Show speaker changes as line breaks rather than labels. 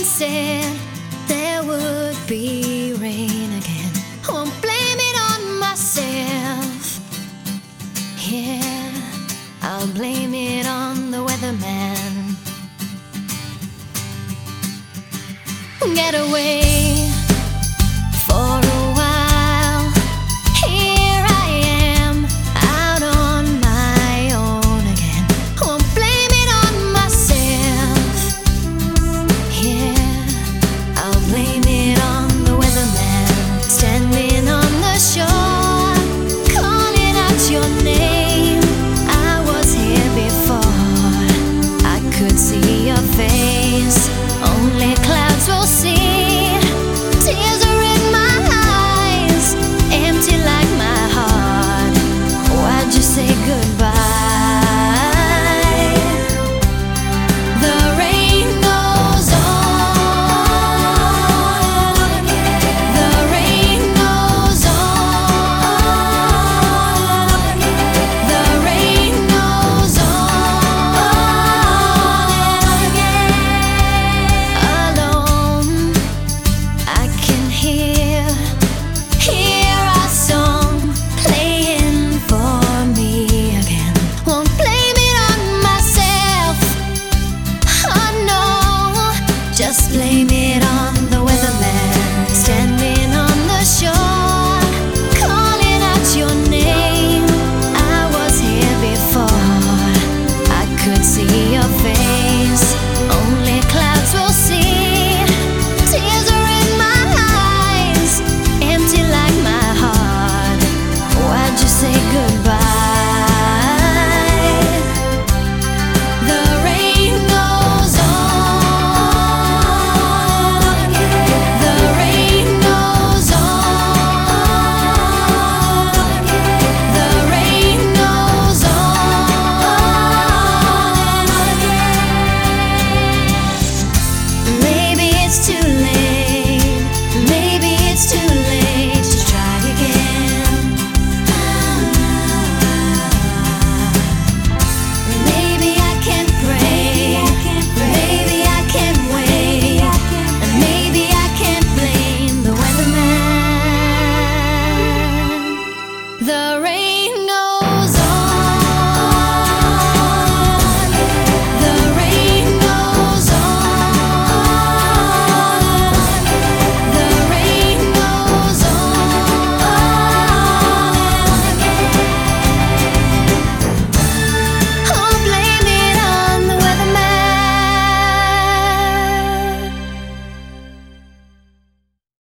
said there would be rain again. Won't blame it on myself. Yeah, I'll blame it on the weatherman. Get away for a while. Here I am, out on my own again. Won't blame it on myself. Yeah, I'll blame it on the weatherman. Standing on the shore, calling out your name. I was here before, I could see your face. Only clouds will see. Tears are in my eyes, empty like my heart. Why'd you say goodbye? The rain goes on. The rain goes on. The rain goes on again. Alone, I can hear our song playing for me again. Won't blame it on myself. Oh no, just blame it on the weatherman. Standing on the shore, calling out your name. I was here before, I could see your face. Only clouds will see. Tears are in my eyes, empty like my heart. Why'd you say goodbye? The rain goes on. The rain goes on. The rain goes on again. Maybe it's too late. Maybe it's too late to try again. Maybe I can pray. Maybe I can wait. And maybe I can't blame the weatherman. The rain goes